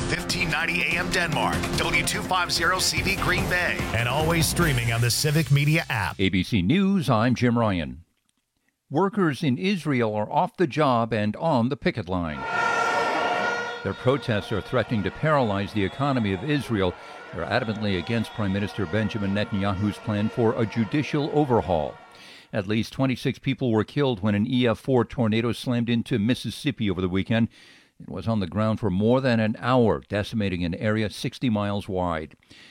1590 AM Denmark, W250CV Green Bay, and always streaming on the Civic Media app. ABC News, I'm Jim Ryan. Workers in Israel are off the job and on the picket line. Their protests are threatening to paralyze the economy of Israel. They're adamantly against Prime Minister Benjamin Netanyahu's plan for a judicial overhaul. At least 26 people were killed when an EF4 tornado slammed into Mississippi over the weekend. It was on the ground for more than an hour, decimating an area 60 miles wide.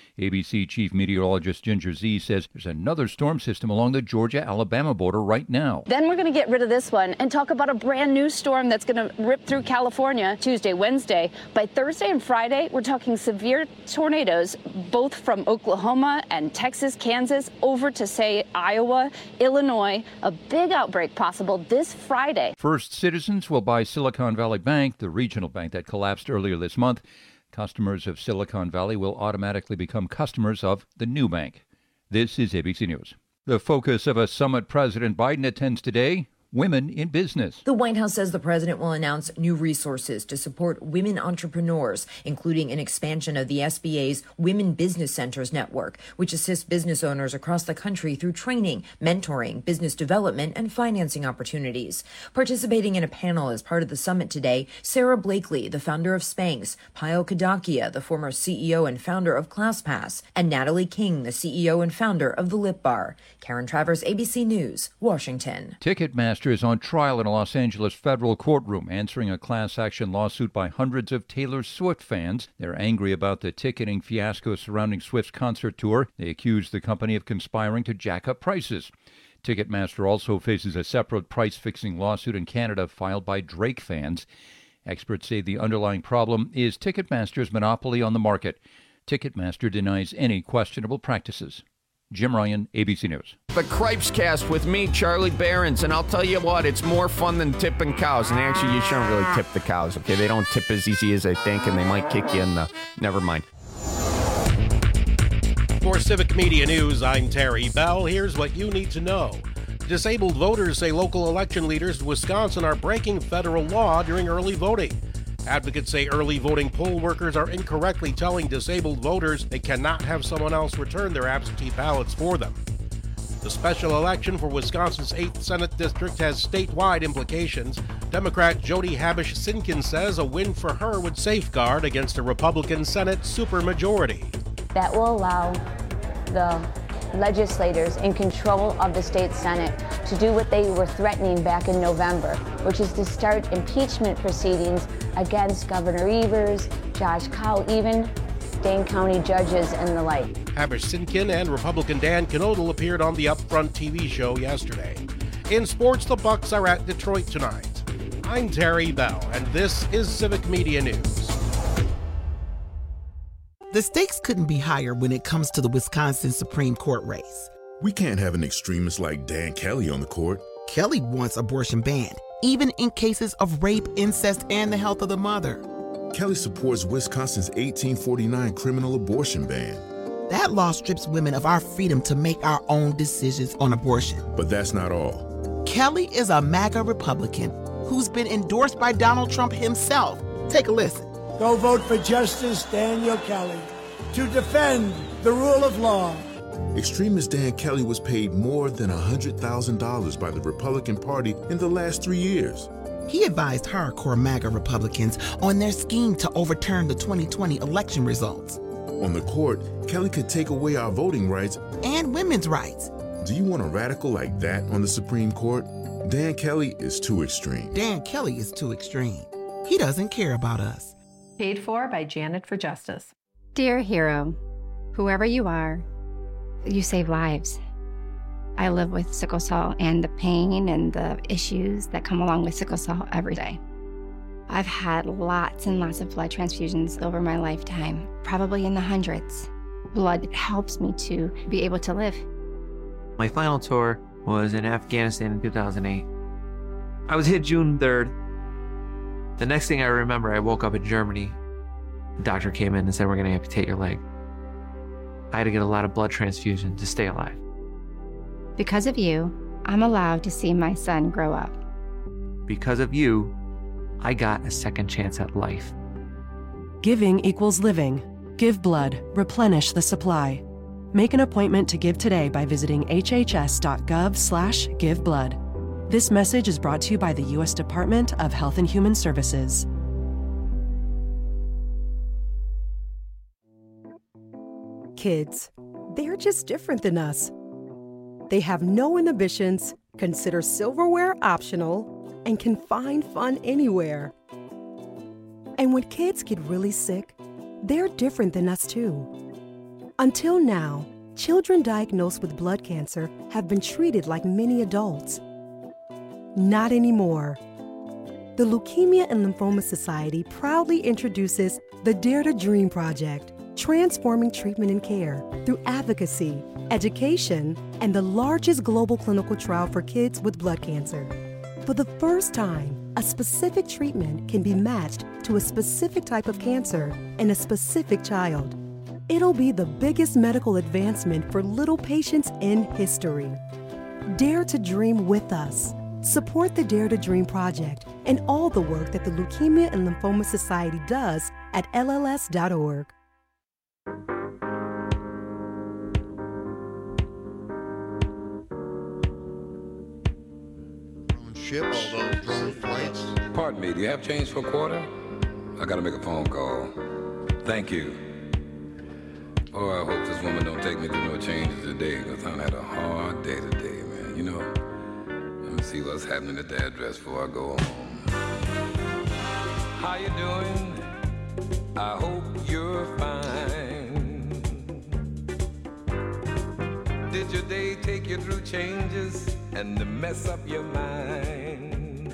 ABC Chief Meteorologist Ginger Zee says there's another storm system along the Georgia-Alabama border right now. Then we're going to get rid of this one and talk about a brand new storm that's going to rip through California Tuesday, Wednesday. By Thursday and Friday, we're talking severe tornadoes, both from Oklahoma and Texas, Kansas, over to, say, Iowa, Illinois. A big outbreak possible this Friday. First Citizens will buy Silicon Valley Bank, the regional bank that collapsed earlier this month. Customers of Silicon Valley will automatically become customers of the new bank. This is ABC News. The focus of a summit President Biden attends today, women in business. The White House says the president will announce new resources to support women entrepreneurs, including an expansion of the SBA's Women Business Centers network, which assists business owners across the country through training, mentoring, business development, and financing opportunities. Participating in a panel as part of the summit today, Sarah Blakely, the founder of Spanx, Payal Kadakia, the former CEO and founder of ClassPass, and Natalie King, the CEO and founder of the Lip Bar. Karen Travers, ABC News, Washington. Ticketmaster is on trial in a Los Angeles federal courtroom, answering a class action lawsuit by hundreds of Taylor Swift fans. They're angry about the ticketing fiasco surrounding Swift's concert tour. They accuse the company of conspiring to jack up prices. Ticketmaster also faces a separate price-fixing lawsuit in Canada filed by Drake fans. Experts say the underlying problem is Ticketmaster's monopoly on the market. Ticketmaster denies any questionable practices. Jim Ryan, ABC News. The Cripes Cast with me, Charlie Behrens, and I'll tell you what, it's more fun than tipping cows. And actually, you shouldn't really tip the cows, okay? They don't tip as easy as they think, and they might kick you in the... Never mind. For Civic Media News, I'm Terry Bell. Here's what you need to know. Disabled voters say local election leaders in Wisconsin are breaking federal law during early voting. Advocates say early voting poll workers are incorrectly telling disabled voters they cannot have someone else return their absentee ballots for them. The special election for Wisconsin's 8th Senate District has statewide implications. Democrat Jody Habush-Sinkin says a win for her would safeguard against a Republican Senate supermajority. That will allow the legislators in control of the state Senate to do what they were threatening back in November, which is to start impeachment proceedings against Governor Evers, Josh Cow, even Dane County judges and the like. Habush-Sinkin and Republican Dan Knodel appeared on the Upfront TV show yesterday. In sports, the Bucks are at Detroit tonight. I'm Terry Bell, and this is Civic Media News. The stakes couldn't be higher when it comes to the Wisconsin Supreme Court race. We can't have an extremist like Dan Kelly on the court. Kelly wants abortion banned, even in cases of rape, incest, and the health of the mother. Kelly supports Wisconsin's 1849 criminal abortion ban. That law strips women of our freedom to make our own decisions on abortion. But that's not all. Kelly is a MAGA Republican who's been endorsed by Donald Trump himself. Take a listen. Go vote for Justice Daniel Kelly to defend the rule of law. Extremist Dan Kelly was paid more than $100,000 by the Republican Party in the last 3 years. He advised hardcore MAGA Republicans on their scheme to overturn the 2020 election results. On the court, Kelly could take away our voting rights and women's rights. Do you want a radical like that on the Supreme Court? Dan Kelly is too extreme. Dan Kelly is too extreme. He doesn't care about us. Paid for by Janet for Justice. Dear hero, whoever you are, you save lives. I live with sickle cell and the pain and the issues that come along with sickle cell every day. I've had lots and lots of blood transfusions over my lifetime, probably in the hundreds. Blood helps me to be able to live. My final tour was in Afghanistan in 2008. I was hit June 3rd. The next thing I remember, I woke up in Germany. The doctor came in and said, we're going to amputate your leg. I had to get a lot of blood transfusion to stay alive. Because of you, I'm allowed to see my son grow up. Because of you, I got a second chance at life. Giving equals living. Give blood. Replenish the supply. Make an appointment to give today by visiting hhs.gov/giveblood. This message is brought to you by the U.S. Department of Health and Human Services. Kids, they're just different than us. They have no inhibitions, consider silverware optional, and can find fun anywhere. And when kids get really sick, they're different than us too. Until now, children diagnosed with blood cancer have been treated like many adults. Not anymore. The Leukemia and Lymphoma Society proudly introduces the Dare to Dream Project, transforming treatment and care through advocacy, education, and the largest global clinical trial for kids with blood cancer. For the first time, a specific treatment can be matched to a specific type of cancer in a specific child. It'll be the biggest medical advancement for little patients in history. Dare to dream with us. Support the Dare to Dream Project and all the work that the Leukemia and Lymphoma Society does at LLS.org. Ships, drone flights. Pardon me, do you have change for a quarter? I gotta make a phone call. Thank you. Oh, I hope this woman don't take me through no changes today, because I had a hard day today, man. You know, let me see what's happening at the address before I go home. How you doing? I hope you're fine. Did your day take you through changes and to mess up your mind?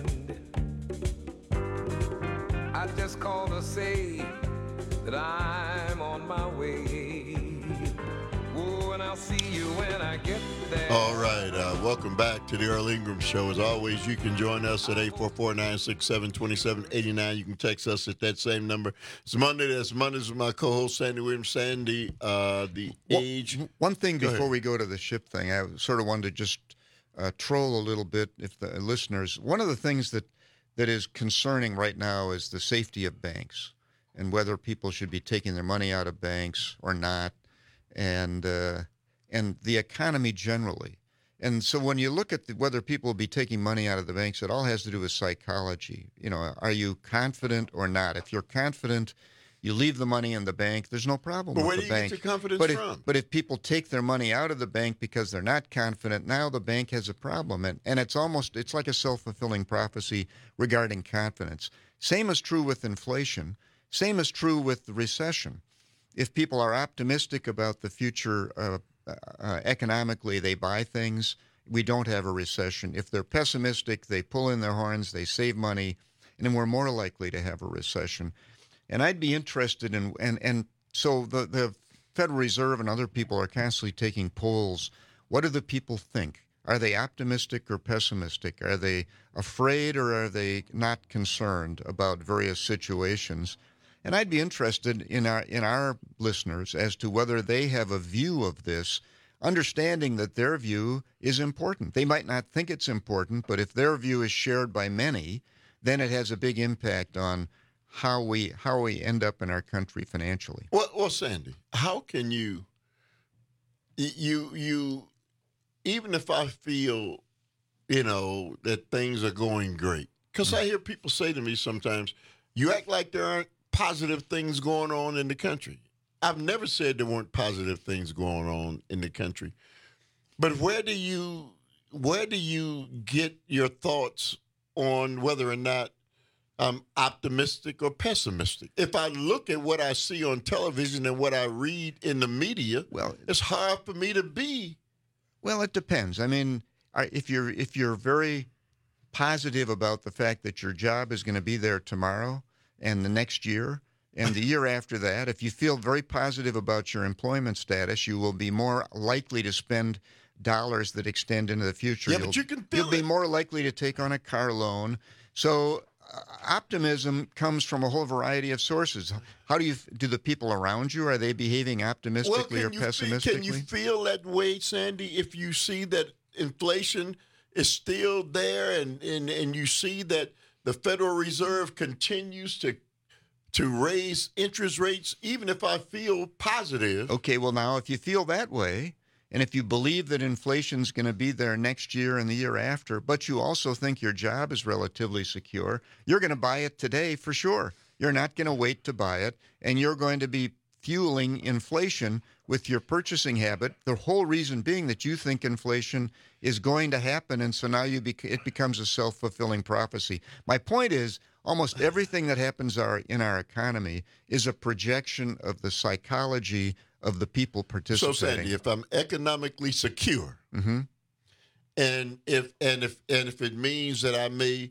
I just called to say that I'm on my way. Whoa, and I'll see you when I get there. All right, welcome back to the Earl Ingram Show. As always, you can join us at 844-967-2789. You can text us at that same number. It's Monday. That's Mondays with my co-host, Sandy Williams. Sandy, One thing before we go to the ship thing, I sort of wanted to just troll a little bit, if the listeners. One of the things that is concerning right now is the safety of banks and whether people should be taking their money out of banks or not, and the economy generally. And so when you look at whether people will be taking money out of the banks, it all has to do with psychology. You know, are you confident or not? If you're confident, you leave the money in the bank, there's no problem with the bank. But where do you get your confidence from? But if people take their money out of the bank because they're not confident, now the bank has a problem. And it's like a self-fulfilling prophecy regarding confidence. Same is true with inflation. Same is true with the recession. If people are optimistic about the future economically, they buy things. We don't have a recession. If they're pessimistic, they pull in their horns, they save money, and then we're more likely to have a recession. And I'd be interested in, and so the Federal Reserve and other people are constantly taking polls. What do the people think? Are they optimistic or pessimistic? Are they afraid or are they not concerned about various situations? And I'd be interested in our listeners as to whether they have a view of this, understanding that their view is important. They might not think it's important, but if their view is shared by many, then it has a big impact on how we end up in our country financially. Well, Sandy, how can you even if I feel, that things are going great, because I hear people say to me sometimes, you act like there aren't positive things going on in the country. I've never said there weren't positive things going on in the country. But where do you get your thoughts on whether or not I'm optimistic or pessimistic? If I look at what I see on television and what I read in the media, it's hard for me to be. Well, it depends. I mean, if you're very positive about the fact that your job is going to be there tomorrow and the next year and the year after that, if you feel very positive about your employment status, you will be more likely to spend dollars that extend into the future. Yeah, but you can feel You'll be more likely to take on a car loan. So optimism comes from a whole variety of sources. How do the people around you, are they behaving optimistically or pessimistically? Can you feel that way, Sandy, if you see that inflation is still there and you see that the Federal Reserve continues to raise interest rates, even if I feel positive. Okay, well, now, if you feel that way, and if you believe that inflation's going to be there next year and the year after, but you also think your job is relatively secure, you're going to buy it today for sure. You're not going to wait to buy it, and you're going to be fueling inflation with your purchasing habit. The whole reason being that you think inflation is going to happen, and so now it becomes a self-fulfilling prophecy. My point is, almost everything that happens in our economy is a projection of the psychology of the people participating. So, Sandy, if I'm economically secure, and if it means that I may,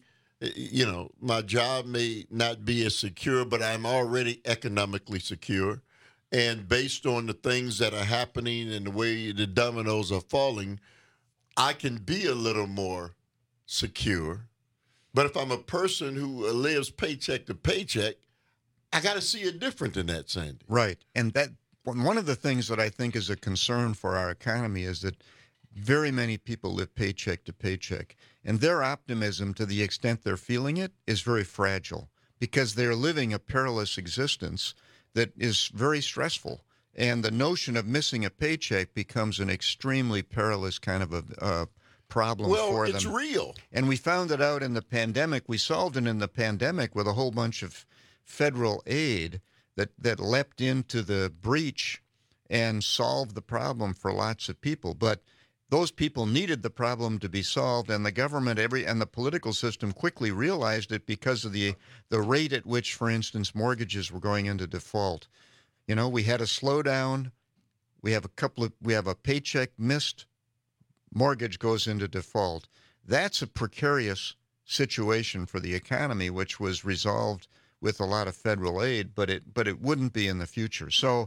my job may not be as secure, but I'm already economically secure, and based on the things that are happening and the way the dominoes are falling, I can be a little more secure. But if I'm a person who lives paycheck to paycheck, I got to see it different than that, Sandy. Right. And that one of the things that I think is a concern for our economy is that very many people live paycheck to paycheck. And their optimism, to the extent they're feeling it, is very fragile because they're living a perilous existence that is very stressful. And the notion of missing a paycheck becomes an extremely perilous kind of a problem for them. Well, it's real. And we found it out in the pandemic. We solved it in the pandemic with a whole bunch of federal aid that leapt into the breach and solved the problem for lots of people. But those people needed the problem to be solved, and the government and the political system quickly realized it because of the rate at which, for instance, mortgages were going into default. We had a slowdown. We have a paycheck missed. Mortgage goes into default. That's a precarious situation for the economy, which was resolved with a lot of federal aid, but it wouldn't be in the future. So,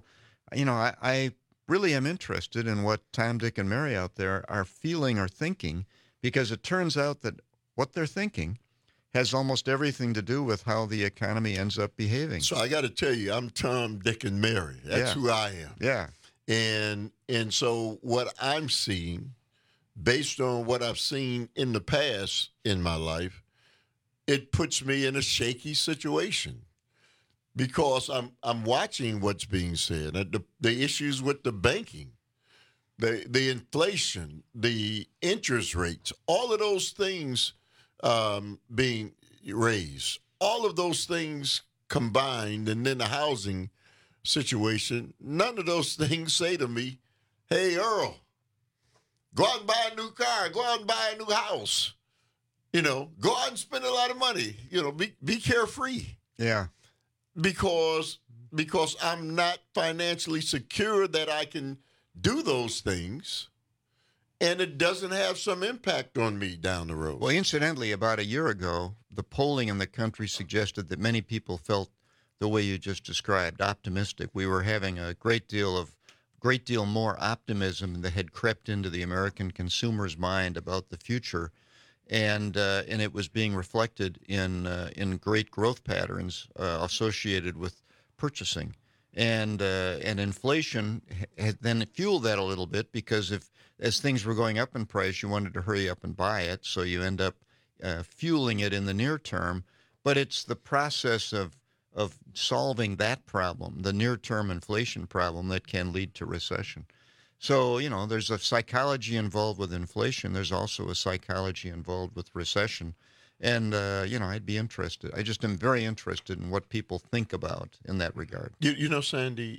I really am interested in what Tom, Dick, and Mary out there are feeling or thinking, because it turns out that what they're thinking has almost everything to do with how the economy ends up behaving. So I got to tell you, I'm Tom, Dick, and Mary. That's who I am. Yeah. And so what I'm seeing, based on what I've seen in the past in my life, it puts me in a shaky situation because I'm watching what's being said. The issues with the banking, the inflation, the interest rates, all of those things being raised, all of those things combined, and then the housing situation, none of those things say to me, hey, Earl, go out and buy a new car. Go out and buy a new house. Go out and spend a lot of money. Be carefree. Yeah. Because I'm not financially secure that I can do those things, and it doesn't have some impact on me down the road. Well, incidentally, about a year ago, the polling in the country suggested that many people felt the way you just described, optimistic. We were having a great deal more optimism that had crept into the American consumer's mind about the future, and it was being reflected in great growth patterns associated with purchasing, and inflation had then fueled that a little bit because as things were going up in price, you wanted to hurry up and buy it, so you end up fueling it in the near term. But it's the process of solving that problem, the near-term inflation problem, that can lead to recession. So, there's a psychology involved with inflation. There's also a psychology involved with recession. And, I'd be interested. I just am very interested in what people think about in that regard. Sandy,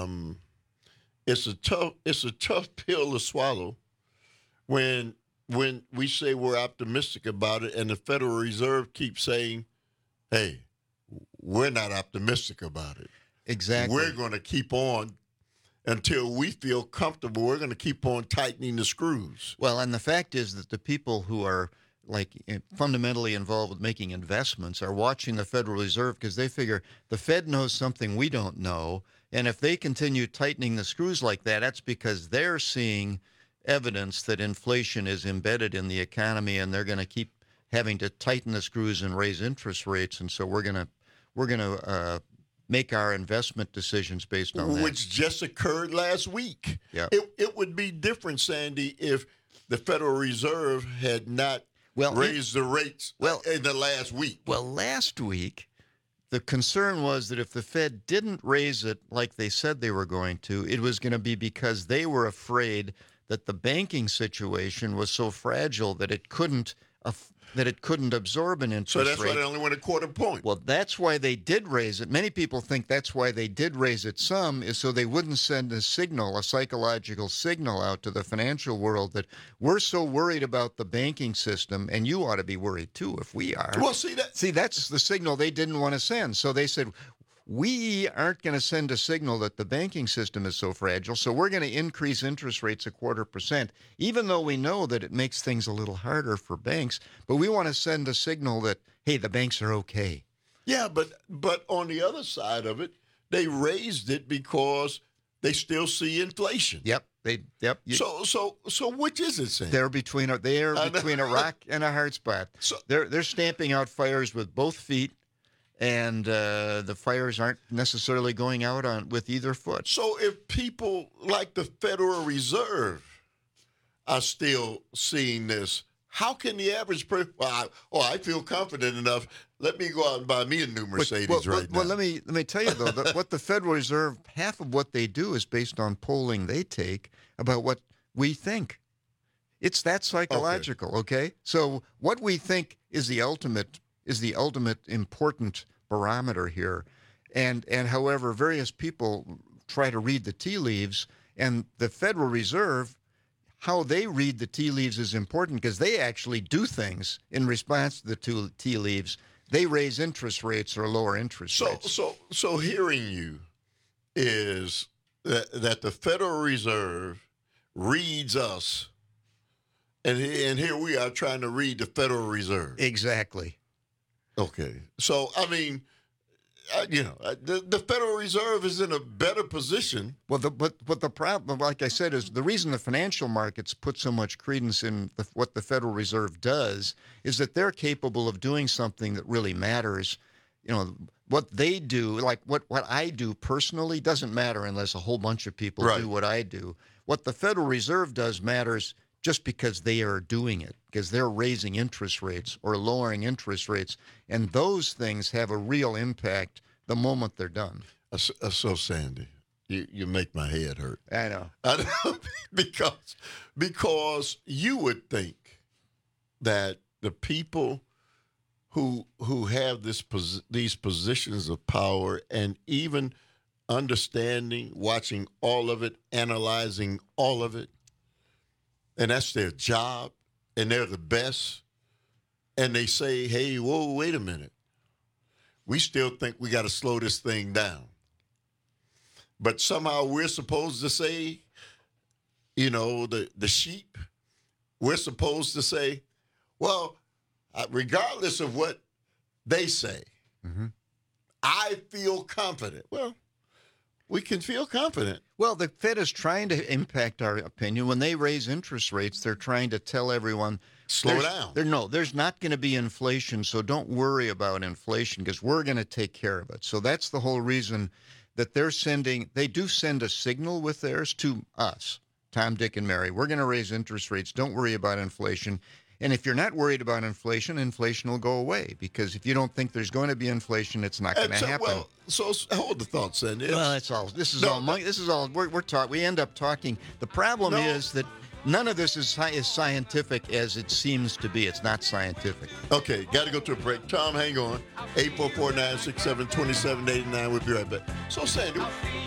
it's a tough pill to swallow when we say we're optimistic about it and the Federal Reserve keeps saying, hey, we're not optimistic about it. Exactly. We're going to keep on until we feel comfortable. We're going to keep on tightening the screws. Well, and the fact is that the people who are fundamentally involved with making investments are watching the Federal Reserve because they figure the Fed knows something we don't know. And if they continue tightening the screws like that, that's because they're seeing evidence that inflation is embedded in the economy, and they're going to keep having to tighten the screws and raise interest rates. And so we're going to make our investment decisions based on that. Which just occurred last week. Yeah. It would be different, Sandy, if the Federal Reserve had not raised the rates in the last week. Well, last week, the concern was that if the Fed didn't raise it like they said they were going to, it was going to be because they were afraid that the banking situation was so fragile that it couldn't absorb an interest So that's rate. why they only went a quarter point. Well, that's why they did raise it. Many people think that's why they did raise it some, is so they wouldn't send a signal, a psychological signal out to the financial world that we're so worried about the banking system, and you ought to be worried too if we are. Well, see, that's the signal they didn't want to send. So they said, we aren't going to send a signal that the banking system is so fragile, so we're going to increase interest rates 0.25%, even though we know that it makes things a little harder for banks. But we want to send a signal that, hey, the banks are okay. Yeah, but on the other side of it, they raised it because they still see inflation. Yep. So which is it, Sam? They're between a rock and a hard spot. So they're stamping out fires with both feet. And the fires aren't necessarily going out with either foot. So if people like the Federal Reserve are still seeing this, how can the average person? Well, I feel confident enough. Let me go out and buy me a new Mercedes right now. Well, let me tell you though that what the Federal Reserve, half of what they do is based on polling they take about what we think. It's that psychological. Okay? So what we think is the ultimate important barometer here. And however, various people try to read the tea leaves, and the Federal Reserve, how they read the tea leaves is important because they actually do things in response to the tea leaves. They raise interest rates or lower interest rates. So hearing you is that the Federal Reserve reads us, and here we are trying to read the Federal Reserve. Exactly. Okay. So, I mean, the Federal Reserve is in a better position. Well, but the problem, like I said, is the reason the financial markets put so much credence in what the Federal Reserve does is that they're capable of doing something that really matters. You know, what they do, like what I do personally, doesn't matter unless a whole bunch of people do what I do. What the Federal Reserve does matters just because they are doing it, because they're raising interest rates or lowering interest rates. And those things have a real impact the moment they're done. So, Sandy, you make my head hurt. I know. Because you would think that the people who have these positions of power and even understanding, watching all of it, analyzing all of it, and that's their job, and they're the best, and they say, hey, whoa, wait a minute. We still think we got to slow this thing down. But somehow we're supposed to say, the sheep, we're supposed to say, well, regardless of what they say, I feel confident. Well, we can feel confident. Well, the Fed is trying to impact our opinion. When they raise interest rates, they're trying to tell everyone, slow down. There's not going to be inflation, so don't worry about inflation because we're going to take care of it. So that's the whole reason that they do send a signal with theirs to us, Tom, Dick, and Mary. We're going to raise interest rates. Don't worry about inflation. And if you're not worried about inflation, inflation will go away. Because if you don't think there's going to be inflation, it's not going to happen. Well, so hold the thought, Sandy. Well, that's all. This is all. We're talking. We end up talking. The problem is that none of this is scientific as it seems to be. It's not scientific. Okay, got to go to a break. Tom, hang on. 844-967-2789. We'll be right back. So, Sandy.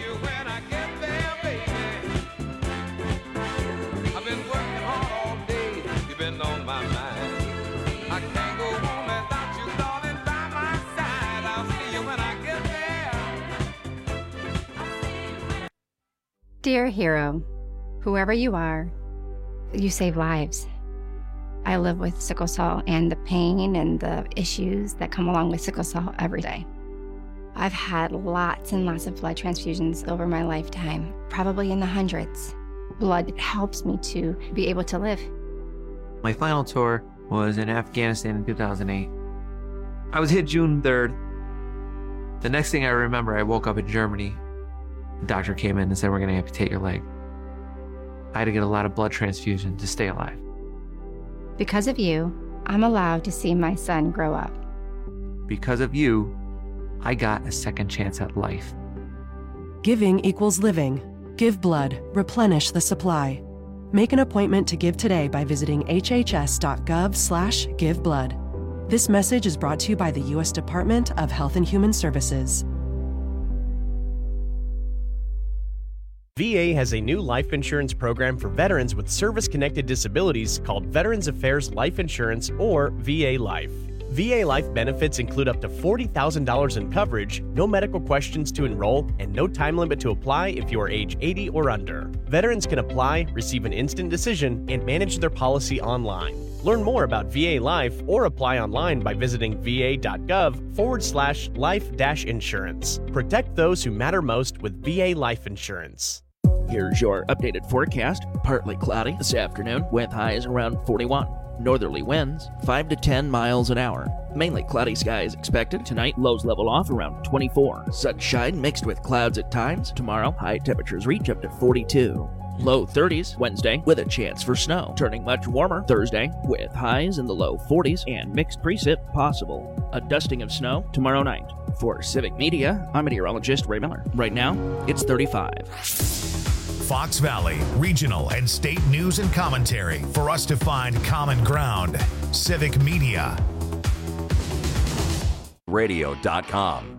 On my mind, I can't go home without you, darling, by my side. I'll see you when I get there. Dear hero, whoever you are, you save lives. I live with sickle cell and the pain and the issues that come along with sickle cell every day. I've had lots and lots of blood transfusions over my lifetime, probably in the hundreds. Blood helps me to be able to live. My final tour was in Afghanistan in 2008. I was hit June 3rd. The next thing I remember, I woke up in Germany. The doctor came in and said, we're going to amputate your leg. I had to get a lot of blood transfusion to stay alive. Because of you, I'm allowed to see my son grow up. Because of you, I got a second chance at life. Giving equals living. Give blood. Replenish the supply. Make an appointment to give today by visiting hhs.gov/giveblood. This message is brought to you by the U.S. Department of Health and Human Services. VA has a new life insurance program for veterans with service-connected disabilities called Veterans Affairs Life Insurance, or VA Life. VA Life benefits include up to $40,000 in coverage, no medical questions to enroll, and no time limit to apply if you are age 80 or under. Veterans can apply, receive an instant decision, and manage their policy online. Learn more about VA Life or apply online by visiting va.gov/life-insurance. Protect those who matter most with VA Life Insurance. Here's your updated forecast. Partly cloudy this afternoon with highs around 41. Northerly winds 5 to 10 miles an hour. Mainly cloudy skies expected. Tonight, lows level off around 24. Sunshine mixed with clouds at times. Tomorrow, high temperatures reach up to 42. Low 30s Wednesday with a chance for snow. Turning much warmer Thursday with highs in the low 40s and mixed precip possible. A dusting of snow tomorrow night. For Civic Media, I'm meteorologist Ray Miller. Right now, it's 35. Fox Valley, regional and state news and commentary for us to find common ground. Civic Media. Radio.com.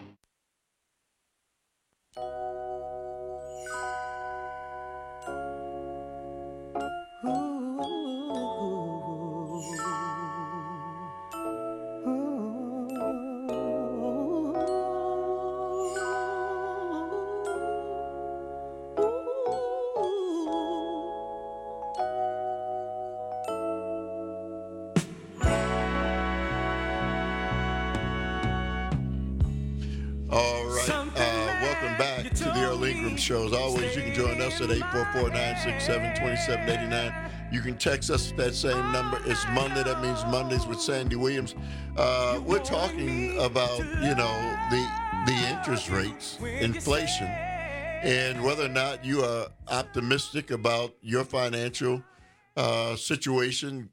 Show. As always, you can join us at 844-967-2789. You can text us at that same number. It's Monday. That means Mondays with Sandy Williams. We're talking about, the interest rates, inflation, and whether or not you are optimistic about your financial situation,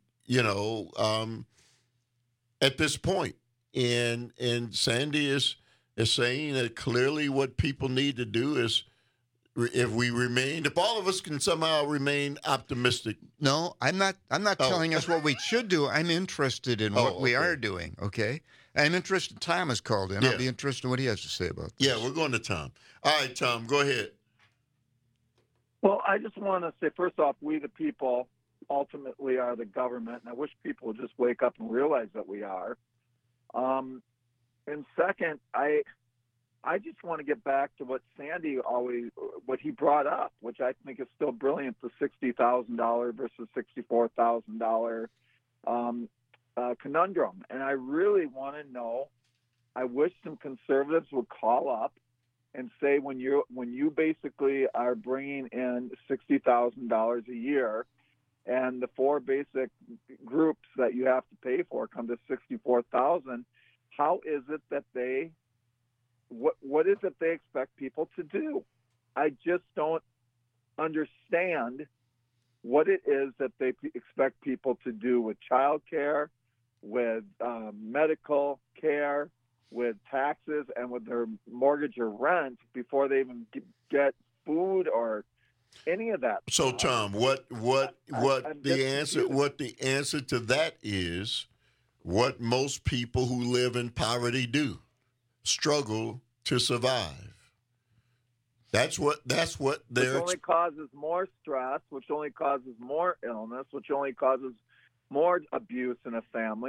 at this point. And Sandy is saying that clearly what people need to do is, if all of us can somehow remain optimistic. No, I'm not telling us what we should do. I'm interested in what we are doing, okay? I'm interested. Tom has called in. Yeah. I'll be interested in what he has to say about this. Yeah, we're going to Tom. All right, Tom, go ahead. Well, I just want to say, first off, we the people ultimately are the government, and I wish people would just wake up and realize that we are. And second, I just want to get back to what Sandy what he brought up, which I think is still brilliant, the $60,000 versus $64,000 conundrum. And I really want to know, I wish some conservatives would call up and say, when you basically are bringing in $60,000 a year and the four basic groups that you have to pay for come to $64,000, how is it that what is it they expect people to do? I just don't understand what it is that they expect people to do with child care, with medical care, with taxes, and with their mortgage or rent before they even get food or any of that. So, Tom, what the answer to that is, what most people who live in poverty do: struggle to survive. That's what which only causes more stress, which only causes more illness, which only causes more abuse in a family,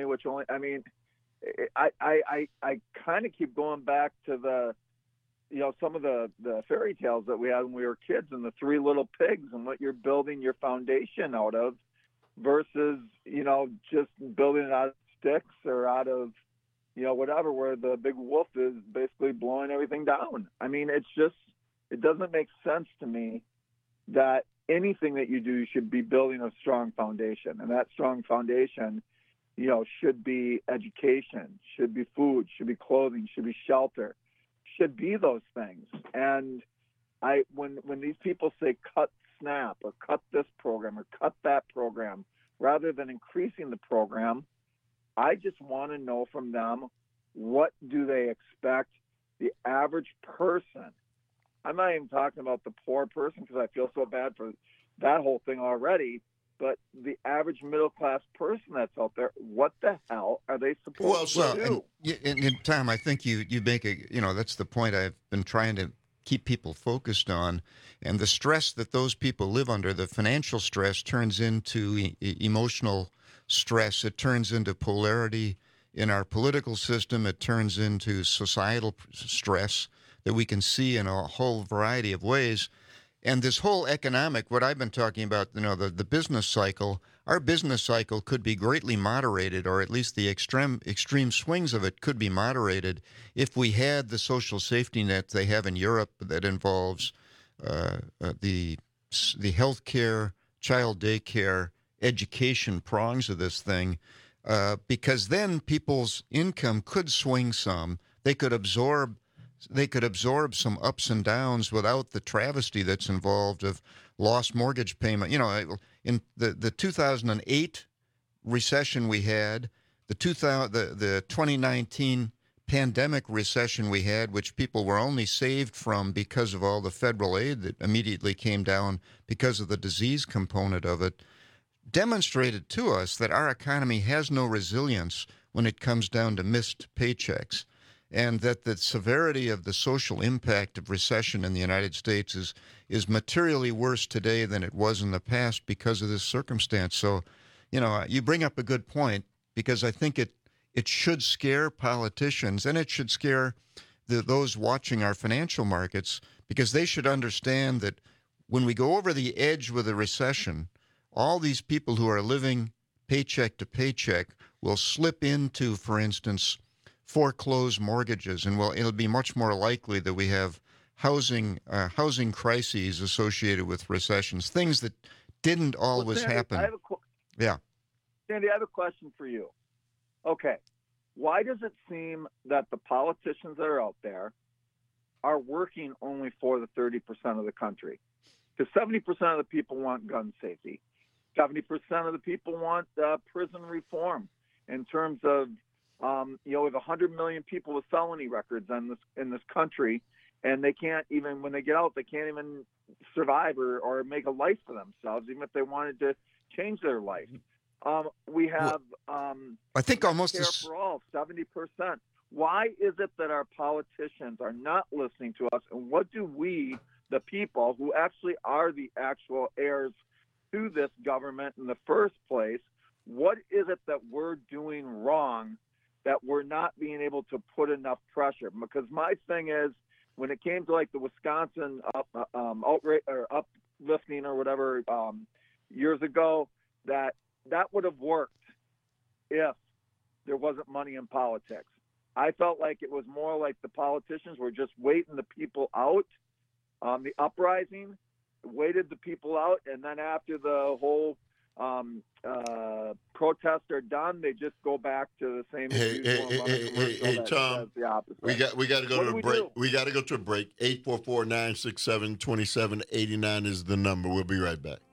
I kind of keep going back to some of the fairy tales that we had when we were kids, and the Three Little Pigs, and what you're building your foundation out of versus, just building it out of sticks or out of whatever, where the big wolf is basically blowing everything down. I mean, it doesn't make sense to me that anything that you do, you should be building a strong foundation. And that strong foundation, should be education, should be food, should be clothing, should be shelter, should be those things. And when these people say cut SNAP or cut this program or cut that program, rather than increasing the program, I just want to know from them, what do they expect the average person? I'm not even talking about the poor person because I feel so bad for that whole thing already. But the average middle-class person that's out there, what the hell are they supposed to do? And Tom, I think you make that's the point I've been trying to keep people focused on. And the stress that those people live under, the financial stress, turns into emotional stress. It turns into polarity in our political system. It turns into societal stress that we can see in a whole variety of ways. And this whole economic, what I've been talking about, the business cycle, our business cycle could be greatly moderated, or at least the extreme swings of it could be moderated if we had the social safety net they have in Europe that involves the health care, child daycare, education prongs of this thing, because then people's income could swing some. They could absorb some ups and downs without the travesty that's involved of lost mortgage payment. In the 2008 recession we had, the 2019 pandemic recession we had, which people were only saved from because of all the federal aid that immediately came down because of the disease component of it, demonstrated to us that our economy has no resilience when it comes down to missed paychecks. And that the severity of the social impact of recession in the United States is materially worse today than it was in the past because of this circumstance. So, you bring up a good point, because I think it should scare politicians, and it should scare those watching our financial markets, because they should understand that when we go over the edge with a recession, all these people who are living paycheck to paycheck will slip into, for instance, foreclosed mortgages, and it'll be much more likely that we have housing crises associated with recessions, things that didn't always happen. Sandy, I have a question for you. Okay, why does it seem that the politicians that are out there are working only for the 30% of the country? Because 70% of the people want gun safety. 70% of the people want prison reform in terms of we have 100 million people with felony records in this country, and they can't even, when they get out, they can't even survive or make a life for themselves, even if they wanted to change their life. We have I think almost care for all, 70%. Why is it that our politicians are not listening to us, and what do we, the people who actually are the actual heirs to this government in the first place, what is it that we're doing wrong that we're not being able to put enough pressure? Because my thing is, when it came to like the Wisconsin uplifting or whatever years ago, that would have worked if there wasn't money in politics. I felt like it was more like the politicians were just waiting the people out, the uprising, waited the people out, and then after the whole protests are done, they just go back to the same. Hey, Tom, we got to go to a break. We got to go to a break. 844-967-2789 is the number. We'll be right back.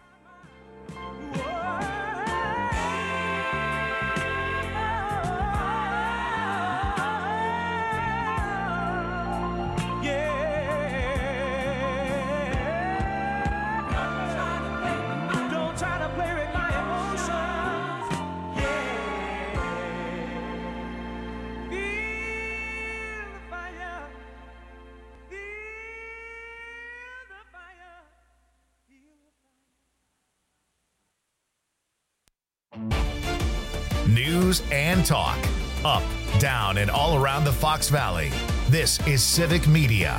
News and talk. Up, down, and all around the Fox Valley. This is Civic Media.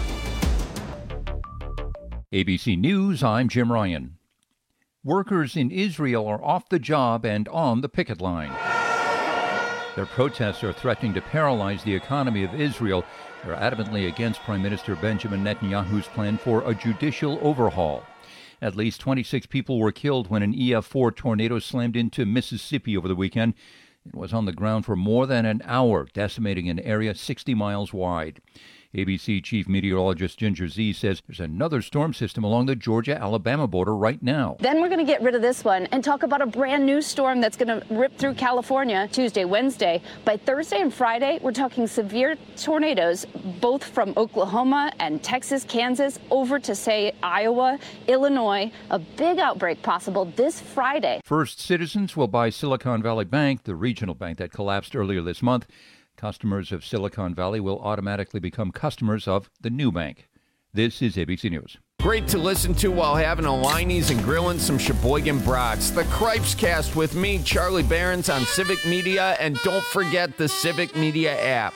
ABC News, I'm Jim Ryan. Workers in Israel are off the job and on the picket line. Their protests are threatening to paralyze the economy of Israel. They're adamantly against Prime Minister Benjamin Netanyahu's plan for a judicial overhaul. At least 26 people were killed when an EF4 tornado slammed into Mississippi over the weekend. It was on the ground for more than an hour, decimating an area 60 miles wide. ABC Chief Meteorologist Ginger Zee says there's another storm system along the Georgia-Alabama border right now. Then we're going to get rid of this one and talk about a brand new storm that's going to rip through California Tuesday, Wednesday. By Thursday and Friday, we're talking severe tornadoes, both from Oklahoma and Texas, Kansas, over to, say, Iowa, Illinois. A big outbreak possible this Friday. First Citizens will buy Silicon Valley Bank, the regional bank that collapsed earlier this month. Customers of Silicon Valley will automatically become customers of the new bank. This is ABC News. Great to listen to while having a Liney's and grilling some Sheboygan brats. The Cripes Cast with me, Charlie Behrens, on Civic Media, and don't forget the Civic Media app.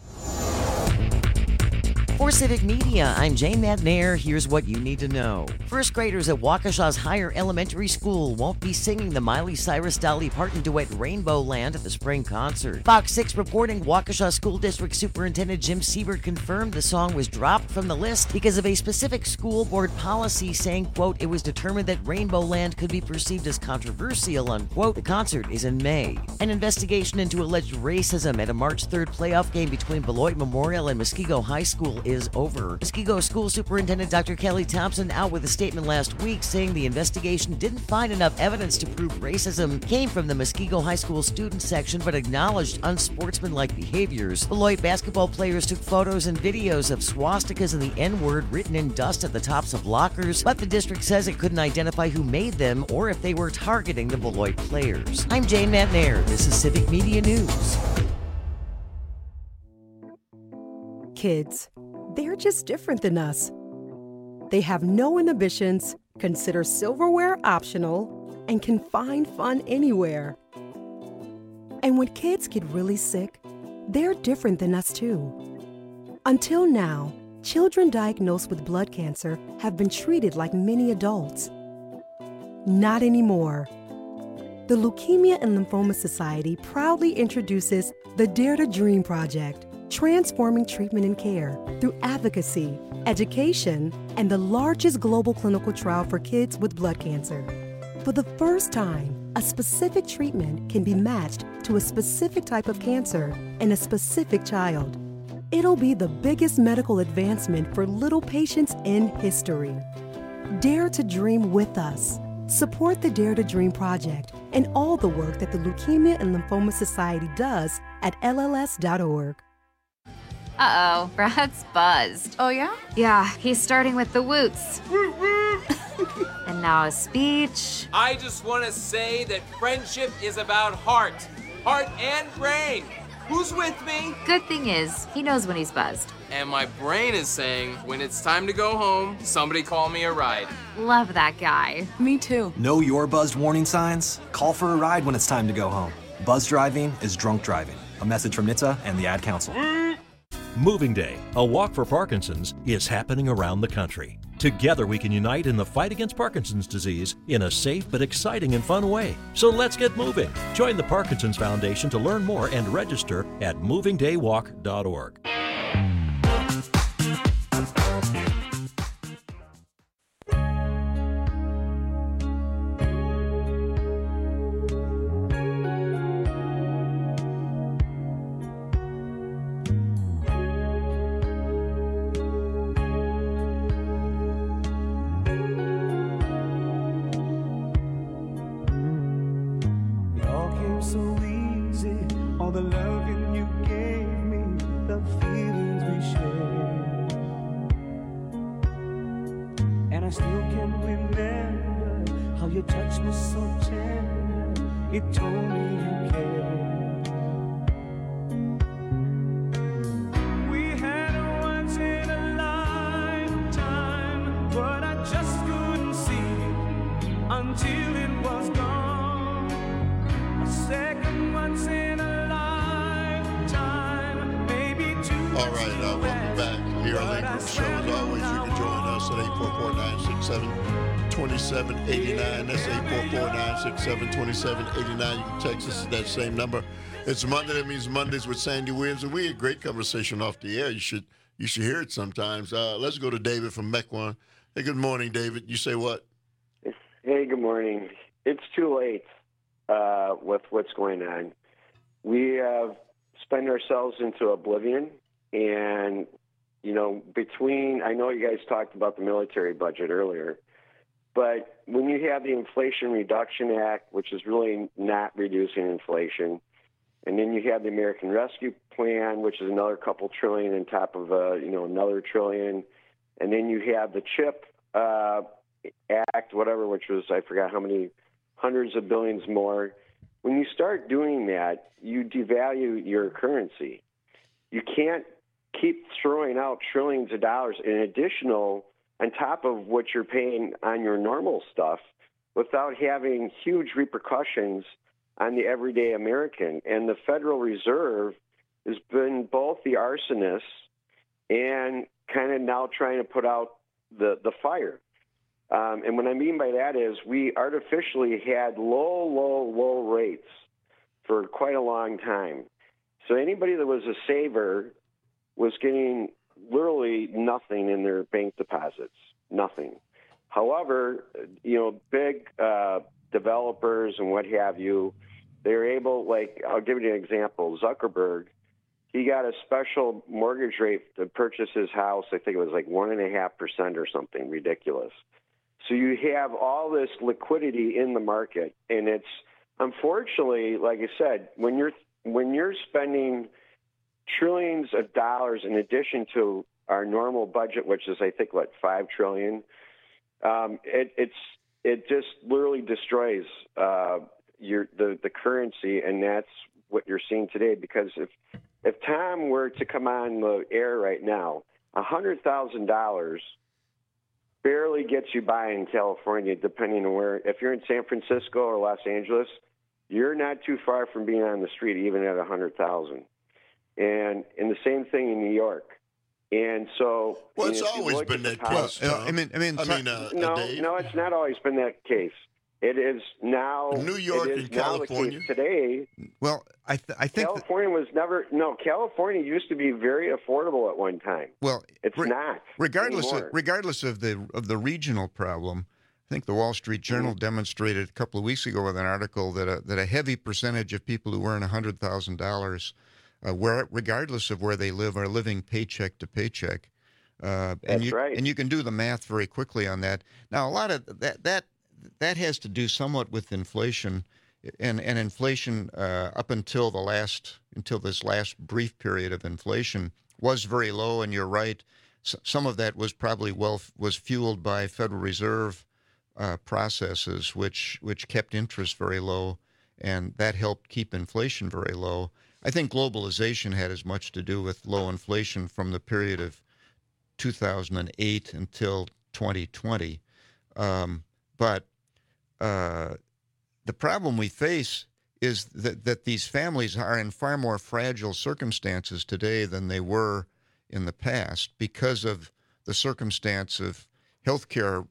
For Civic Media, I'm Jane McNair. Here's what you need to know. First graders at Waukesha's Higher Elementary School won't be singing the Miley Cyrus Dolly Parton duet Rainbow Land at the spring concert. Fox 6 reporting Waukesha School District Superintendent Jim Siebert confirmed the song was dropped from the list because of a specific school board policy saying, quote, it was determined that Rainbow Land could be perceived as controversial, unquote. The concert is in May. An investigation into alleged racism at a March 3rd playoff game between Beloit Memorial and Muskego High School is over. Muskego School Superintendent Dr. Kelly Thompson out with a statement last week saying the investigation didn't find enough evidence to prove racism came from the Muskego High School student section, but acknowledged unsportsmanlike behaviors. Beloit basketball players took photos and videos of swastikas and the N-word written in dust at the tops of lockers, but the district says it couldn't identify who made them or if they were targeting the Beloit players. I'm Jane McNair. This is Civic Media News. Kids, they're just different than us. They have no inhibitions, consider silverware optional, and can find fun anywhere. And when kids get really sick, they're different than us too. Until now, children diagnosed with blood cancer have been treated like many adults. Not anymore. The Leukemia and Lymphoma Society proudly introduces the Dare to Dream Project, transforming treatment and care through advocacy, education, and the largest global clinical trial for kids with blood cancer. For the first time, a specific treatment can be matched to a specific type of cancer in a specific child. It'll be the biggest medical advancement for little patients in history. Dare to dream with us. Support the Dare to Dream Project and all the work that the Leukemia and Lymphoma Society does at LLS.org. Uh-oh, Brad's buzzed. Oh, yeah? Yeah, he's starting with the woots. And now a speech. I just want to say that friendship is about heart and brain. Who's with me? Good thing is, he knows when he's buzzed. And my brain is saying, when it's time to go home, somebody call me a ride. Love that guy. Me too. Know your buzzed warning signs? Call for a ride when it's time to go home. Buzz driving is drunk driving. A message from NHTSA and the Ad Council. Moving Day, a walk for Parkinson's, is happening around the country. Together we can unite in the fight against Parkinson's disease in a safe but exciting and fun way. So let's get moving. Join the Parkinson's Foundation to learn more and register at movingdaywalk.org. Welcome back. Here on the Group Show, as always, you can join us at 844-967-2789. That's 844-967-2789. You can text us at that same number. It's Monday. That means Mondays with Sandy Williams, and we had a great conversation off the air. You should hear it sometimes. Let's go to David from Mequon. Hey, good morning, David. You say what? Hey, good morning. It's too late with what's going on. We have spent ourselves into oblivion, and between, I know you guys talked about the military budget earlier, but when you have the Inflation Reduction Act, which is really not reducing inflation, and then you have the American Rescue Plan, which is another couple trillion on top of, another trillion, and then you have the CHIP Act, whatever, which was, I forgot how many hundreds of billions more. When you start doing that, you devalue your currency. You can't keep throwing out trillions of dollars in additional on top of what you're paying on your normal stuff without having huge repercussions on the everyday American. And the Federal Reserve has been both the arsonist and kind of now trying to put out the fire. And what I mean by that is we artificially had low rates for quite a long time. So anybody that was a saver was getting literally nothing in their bank deposits, nothing. However, big developers and what have you, they're able, I'll give you an example. Zuckerberg, he got a special mortgage rate to purchase his house. I think it was 1.5% or something ridiculous. So you have all this liquidity in the market, and it's unfortunately, like I said, when you're spending trillions of dollars in addition to our normal budget, which is I think $5 trillion, it just literally destroys the currency, and that's what you're seeing today. Because if Tom were to come on the air right now, $100,000 barely gets you by in California, depending on where. If you're in San Francisco or Los Angeles, you're not too far from being on the street, even at $100,000. And the same thing in New York. And so, well, it's always been that case. No, it's not always been that case. It is now. New York and California today. Well, I think California was never. No, California used to be very affordable at one time. Well, it's not. Regardless of the regional problem, I think the Wall Street Journal demonstrated a couple of weeks ago with an article that a heavy percentage of people who earn $100,000, regardless of where they live, are living paycheck to paycheck. That's right. And you can do the math very quickly on that. Now, a lot of that has to do somewhat with inflation, and inflation up until this last brief period of inflation was very low. And you're right, some of that was probably was fueled by Federal Reserve processes, which kept interest very low, and that helped keep inflation very low. I think globalization had as much to do with low inflation from the period of 2008 until 2020. But the problem we face is that these families are in far more fragile circumstances today than they were in the past because of the circumstance of health care.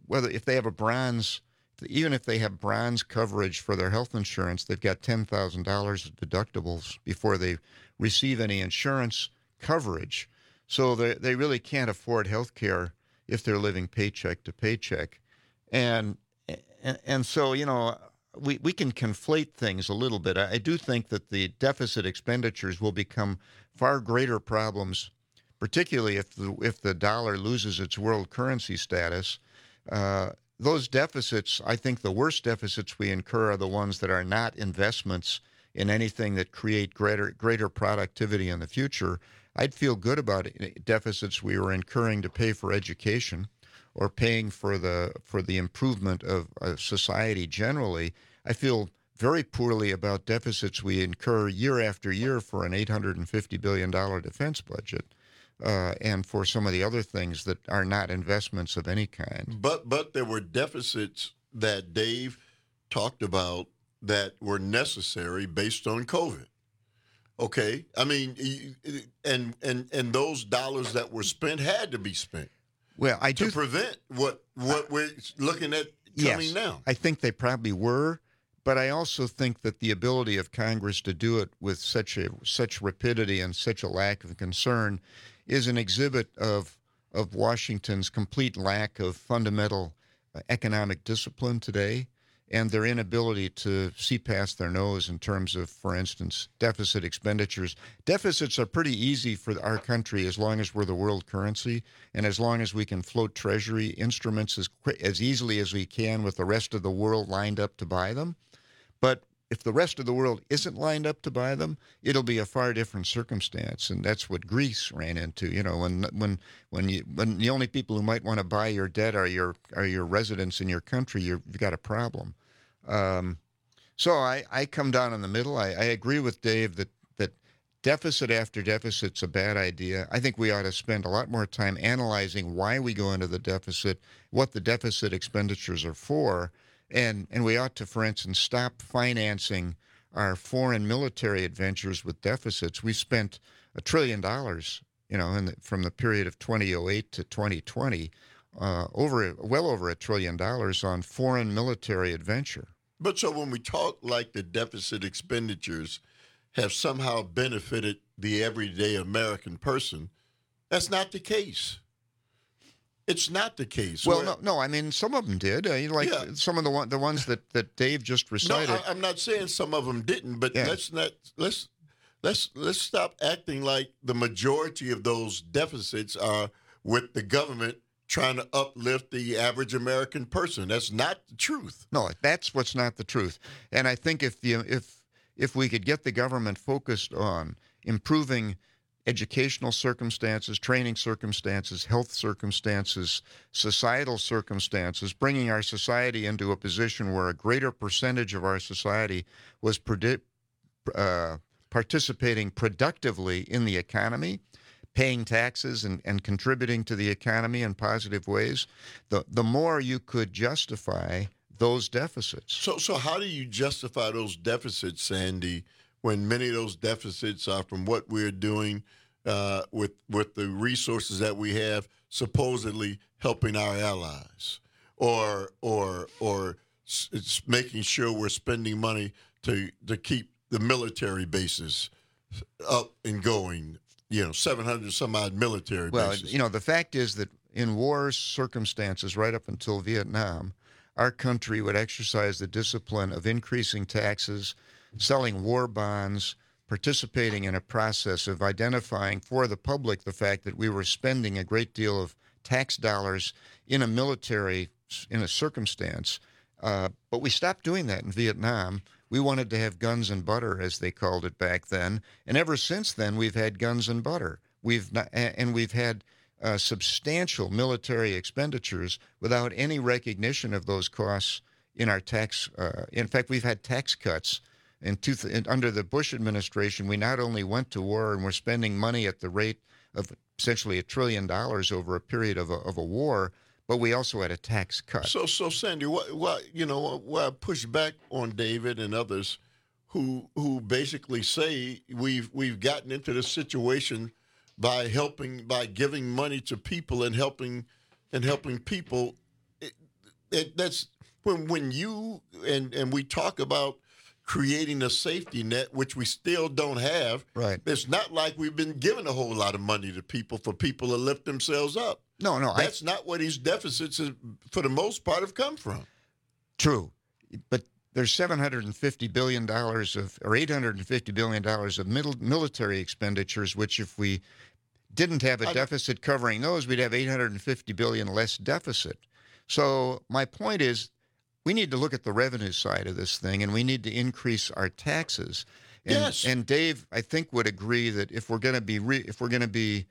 Even if they have bronze coverage for their health insurance, they've got $10,000 of deductibles before they receive any insurance coverage. So they really can't afford health care if they're living paycheck to paycheck. And so, we can conflate things a little bit. I do think that the deficit expenditures will become far greater problems, particularly if the dollar loses its world currency status. Those deficits, I think the worst deficits we incur are the ones that are not investments in anything that create greater productivity in the future. I'd feel good about deficits we were incurring to pay for education or paying for the improvement of society generally. I feel very poorly about deficits we incur year after year for an $850 billion defense budget. And for some of the other things that are not investments of any kind. But there were deficits that Dave talked about that were necessary based on COVID. Okay, I mean, and those dollars that were spent had to be spent. Well, to prevent what we're looking at coming now. I think they probably were, but I also think that the ability of Congress to do it with such rapidity and such a lack of concern is an exhibit of Washington's complete lack of fundamental economic discipline today. and their inability to see past their nose in terms of, for instance, deficit expenditures. Deficits are pretty easy for our country as long as we're the world currency and as long as we can float treasury instruments as easily as we can with the rest of the world lined up to buy them. But if the rest of the world isn't lined up to buy them, it'll be a far different circumstance, and that's what Greece ran into. You know, when the only people who might want to buy your debt are your residents in your country, you've got a problem. So I come down in the middle. I agree with Dave that deficit after deficit's a bad idea. I think we ought to spend a lot more time analyzing why we go into the deficit, what the deficit expenditures are for. And we ought to, for instance, stop financing our foreign military adventures with deficits. We spent $1 trillion, you know, from the period of 2008 to 2020, well over $1 trillion on foreign military adventure. But so when we talk like the deficit expenditures have somehow benefited the everyday American person, that's not the case. It's not the case. Well, no. I mean, some of them did. Some of the ones that Dave just recited. No, I'm not saying some of them didn't, but let's stop acting like the majority of those deficits are with the government trying to uplift the average American person. That's not the truth. No, that's what's not the truth. And I think if we could get the government focused on improving educational circumstances, training circumstances, health circumstances, societal circumstances, bringing our society into a position where a greater percentage of our society was participating productively in the economy, paying taxes and contributing to the economy in positive ways, the more you could justify those deficits. So how do you justify those deficits, Sandy, when many of those deficits are from what we're doing with the resources that we have, supposedly helping our allies, or it's making sure we're spending money to keep the military bases up and going? 700 some odd military bases. Well, the fact is that in war circumstances, right up until Vietnam, our country would exercise the discipline of increasing taxes, selling war bonds, participating in a process of identifying for the public the fact that we were spending a great deal of tax dollars in a circumstance. But we stopped doing that in Vietnam. We wanted to have guns and butter, as they called it back then. And ever since then, we've had guns and butter. We've had substantial military expenditures without any recognition of those costs in our tax. In fact, we've had tax cuts. Under the Bush administration, we not only went to war and were spending money at the rate of essentially $1 trillion over a period of a war, but we also had a tax cut. So Sandy, what I push back on David and others who basically say we've gotten into this situation by giving money to people and helping people. That's when you and we talk about creating a safety net, which we still don't have. Right. It's not like we've been giving a whole lot of money to people for people to lift themselves up. No. That's not where these deficits, for the most part, have come from. True. But there's $750 billion or $850 billion of military expenditures, which if we didn't have a deficit covering those, we'd have $850 billion less deficit. So my point is, we need to look at the revenue side of this thing, and we need to increase our taxes. Yes. And Dave, I think, would agree that if we're going to be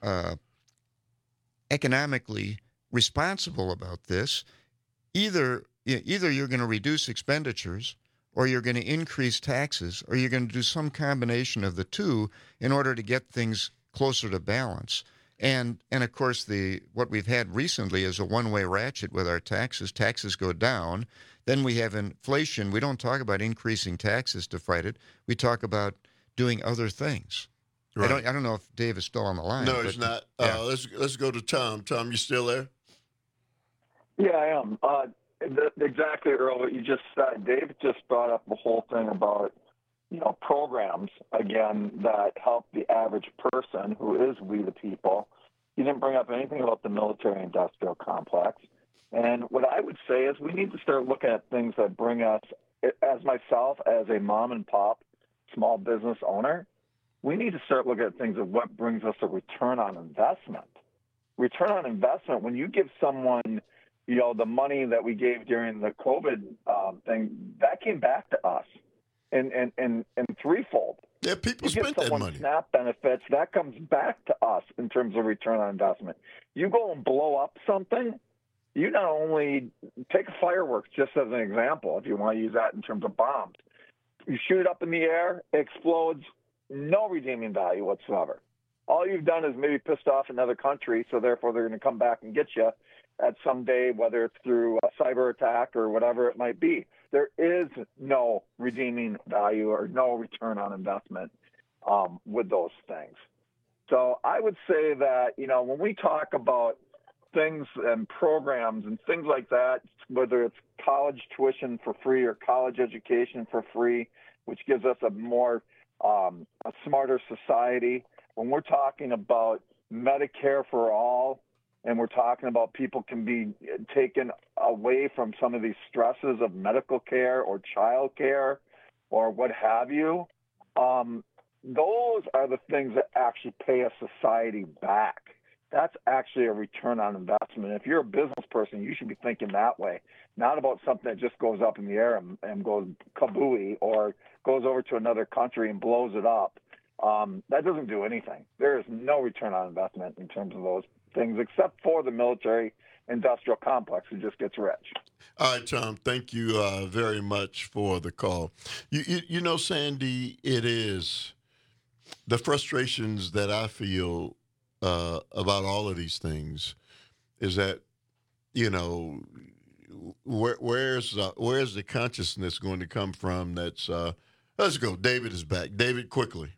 economically responsible about this, either you're going to reduce expenditures, or you're going to increase taxes, or you're going to do some combination of the two in order to get things closer to balance. And of course, what we've had recently is a one-way ratchet with our taxes. Taxes go down. Then we have inflation. We don't talk about increasing taxes to fight it. We talk about doing other things. Right. I don't know if Dave is still on the line. No, he's not. Yeah. Let's go to Tom. Tom, you still there? Yeah, I am. Exactly, Earl, what you just said. Dave just brought up the whole thing about programs, again, that help the average person, who is we the people. He didn't bring up anything about the military-industrial complex. And what I would say is we need to start looking at things that bring us, as myself, as a mom and pop small business owner, we need to start looking at things of what brings us a return on investment. Return on investment, when you give someone, the money that we gave during the COVID thing, that came back to us in threefold. Yeah, people spent that money. SNAP benefits, that comes back to us in terms of return on investment. You go and blow up something, you not only take fireworks, just as an example, if you want to use that in terms of bombs. You shoot it up in the air, it explodes, no redeeming value whatsoever. All you've done is maybe pissed off another country, so therefore they're going to come back and get you at some day, whether it's through a cyber attack or whatever it might be. There is no redeeming value or no return on investment with those things. So I would say that, when we talk about things and programs and things like that, whether it's college tuition for free or college education for free, which gives us a more a smarter society. When we're talking about Medicare for all, and we're talking about people can be taken away from some of these stresses of medical care or child care or what have you, those are the things that actually pay a society back. That's actually a return on investment. If you're a business person, you should be thinking that way, not about something that just goes up in the air and goes kabooey or goes over to another country and blows it up. That doesn't do anything. There is no return on investment in terms of those things, except for the military industrial complex who just gets rich. All right, Tom, thank you very much for the call. You know, Sandy, it is the frustrations that I feel about all of these things is that, where's the consciousness going to come from that's, let's go. David is back. David, quickly.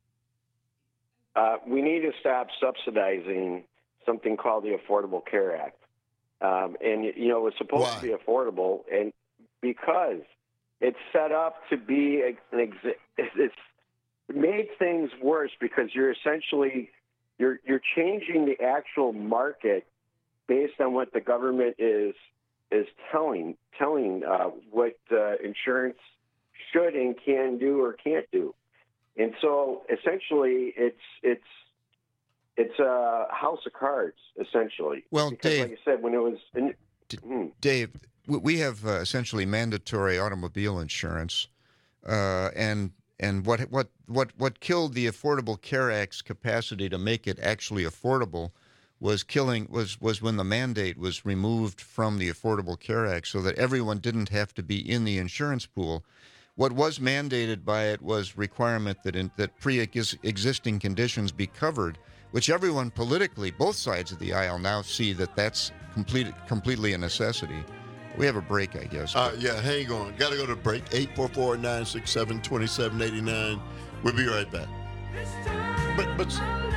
We need to stop subsidizing something called the Affordable Care Act. It was supposed to be affordable, and because it's set up to be it's made things worse because you're essentially you're changing the actual market based on what the government is telling what insurance should and can do or can't do. And so essentially it's a house of cards, essentially. Well, because, Dave, like I said, when it was Dave, we have essentially mandatory automobile insurance, and what killed the Affordable Care Act's capacity to make it actually affordable was when the mandate was removed from the Affordable Care Act, so that everyone didn't have to be in the insurance pool. What was mandated by it was requirement that pre-existing conditions be covered, which everyone politically, both sides of the aisle, now see that that's completely a necessity. We have a break, I guess. Yeah, hang on. Got to go to break. 844-967-2789. We'll be right back. But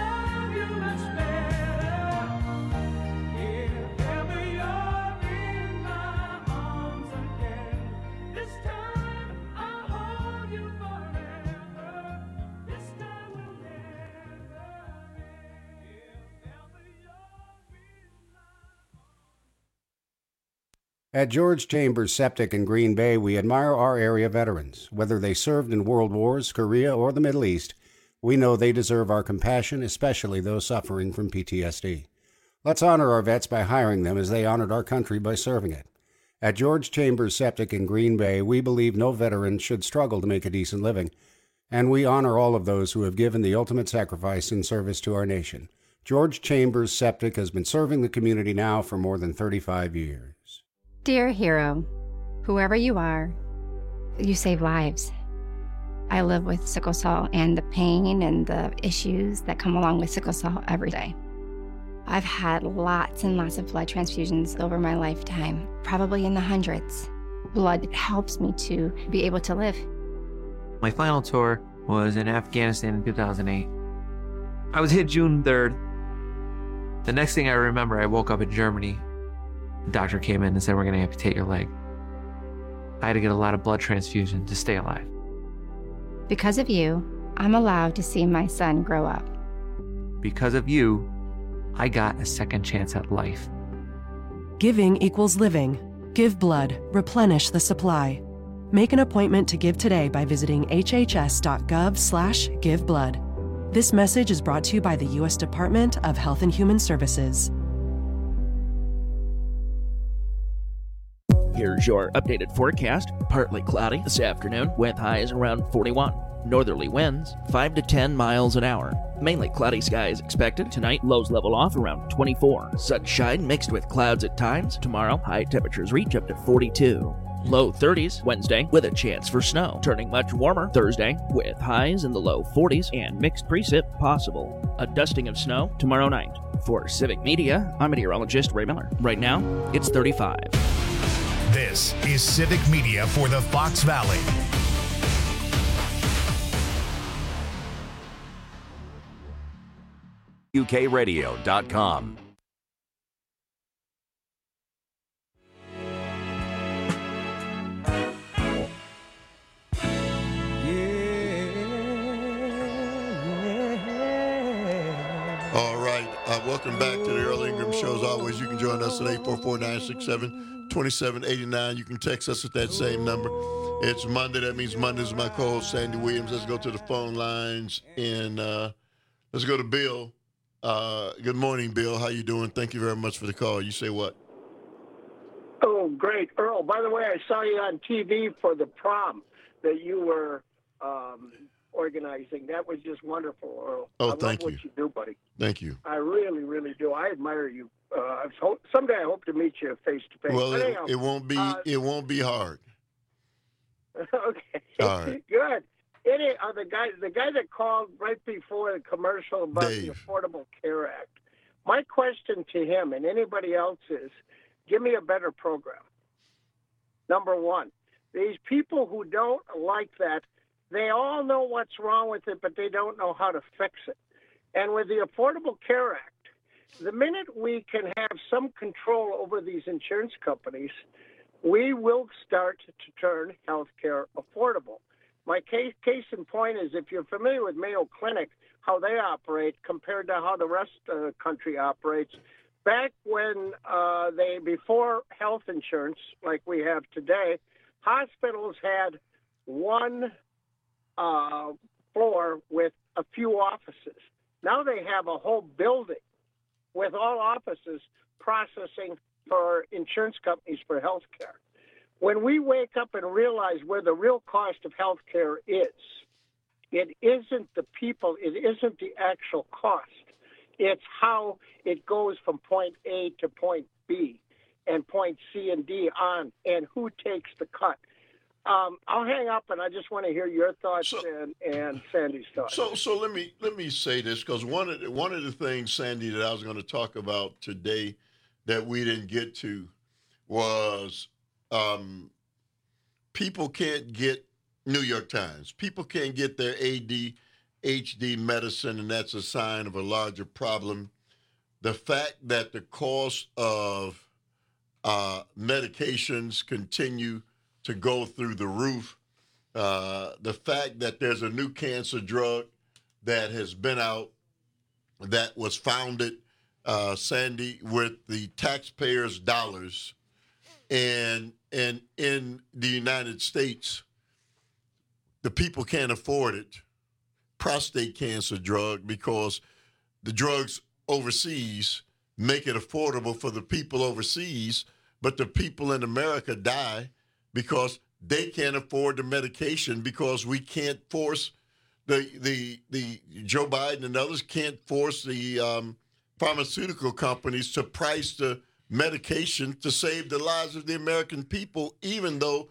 At George Chambers Septic in Green Bay, we admire our area veterans. Whether they served in World Wars, Korea, or the Middle East, we know they deserve our compassion, especially those suffering from PTSD. Let's honor our vets by hiring them as they honored our country by serving it. At George Chambers Septic in Green Bay, we believe no veteran should struggle to make a decent living, and we honor all of those who have given the ultimate sacrifice in service to our nation. George Chambers Septic has been serving the community now for more than 35 years. Dear hero, whoever you are, you save lives. I live with sickle cell and the pain and the issues that come along with sickle cell every day. I've had lots and lots of blood transfusions over my lifetime, probably in the hundreds. Blood helps me to be able to live. My final tour was in Afghanistan in 2008. I was hit June 3rd. The next thing I remember, I woke up in Germany. The doctor came in and said, we're going to amputate your leg. I had to get a lot of blood transfusion to stay alive. Because of you, I'm allowed to see my son grow up. Because of you, I got a second chance at life. Giving equals living. Give blood. Replenish the supply. Make an appointment to give today by visiting hhs.gov/giveblood. This message is brought to you by the U.S. Department of Health and Human Services. Here's your updated forecast. Partly cloudy this afternoon with highs around 41. Northerly winds 5 to 10 miles an hour. Mainly cloudy skies expected. Tonight, lows level off around 24. Sunshine mixed with clouds at times. Tomorrow, high temperatures reach up to 42. Low 30s Wednesday with a chance for snow. Turning much warmer Thursday with highs in the low 40s and mixed precip possible. A dusting of snow tomorrow night. For Civic Media, I'm meteorologist Ray Miller. Right now, it's 35. This is Civic Media for the Fox Valley. UKRadio.com. All right. Welcome back to the Earl Ingram Show. As always, you can join us at 844-967-2789. You can text us at that same number. It's Monday. That means Monday's my co-host, Sandy Williams. Let's go to the phone lines, and let's go to Bill. Good morning, Bill. How you doing? Thank you very much for the call. You say what? Oh, great. Earl, by the way, I saw you on TV for the prom that you were organizing. That was just wonderful, Earl. Oh, thank you. I love what you do, buddy. Thank you. I really, really do. I admire you. Someday I hope to meet you face to face. Well, anyhow, it won't be hard. Okay. All right. Good. The guy that called right before the commercial about the Affordable Care Act. My question to him and anybody else is, give me a better program. Number one, these people who don't like that, they all know what's wrong with it, but they don't know how to fix it. And with the Affordable Care Act, the minute we can have some control over these insurance companies, we will start to turn health care affordable. My case in point is, if you're familiar with Mayo Clinic, how they operate compared to how the rest of the country operates, back when before health insurance like we have today, hospitals had one floor with a few offices. Now they have a whole building with all offices processing for insurance companies for health care. When we wake up and realize where the real cost of health care is, it isn't the people, it isn't the actual cost. It's how it goes from point A to point B and point C and D on, and who takes the cut. I'll hang up, and I just want to hear your thoughts and Sandy's thoughts. So let me say this, because one of the things, Sandy, that I was going to talk about today that we didn't get to was people can't get New York Times. People can't get their ADHD medicine, and that's a sign of a larger problem. The fact that the cost of medications continue to go through the roof, the fact that there's a new cancer drug that has been out that was founded, Sandy, with the taxpayers' dollars, and in the United States, the people can't afford it. Prostate cancer drug, because the drugs overseas make it affordable for the people overseas, but the people in America die because they can't afford the medication, because we can't force the Joe Biden and others can't force the pharmaceutical companies to price the medication to save the lives of the American people, even though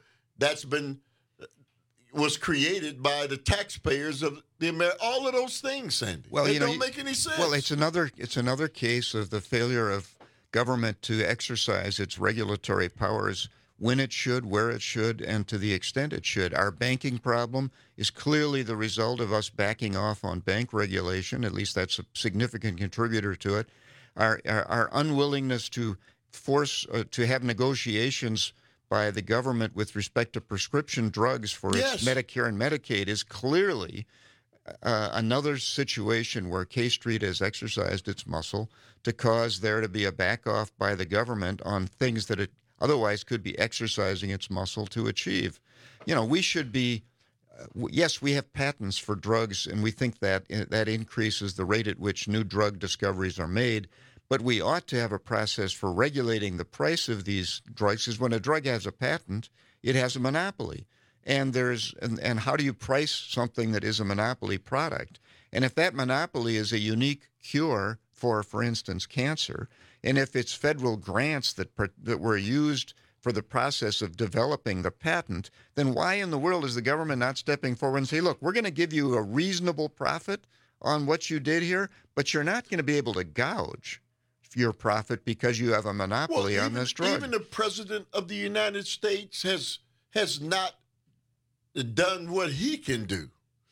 was created by the taxpayers of the all of those things, Sandy. Well, it don't make any sense. Well, it's another case of the failure of government to exercise its regulatory powers when it should, where it should, and to the extent it should. Our banking problem is clearly the result of us backing off on bank regulation. At least that's a significant contributor to it. Our unwillingness to force to have negotiations by the government with respect to prescription drugs for its Medicare and Medicaid is clearly another situation where K Street has exercised its muscle to cause there to be a back off by the government on things that it otherwise could be exercising its muscle to achieve. We should be, yes, we have patents for drugs, and we think that that increases the rate at which new drug discoveries are made. But we ought to have a process for regulating the price of these drugs, because when a drug has a patent, it has a monopoly. And how do you price something that is a monopoly product? And if that monopoly is a unique cure for instance, cancer, and if it's federal grants that were used for the process of developing the patent, then why in the world is the government not stepping forward and say, look, we're going to give you a reasonable profit on what you did here, but you're not going to be able to gouge your profit because you have a monopoly on this drug. Even the President of the United States has not done what he can do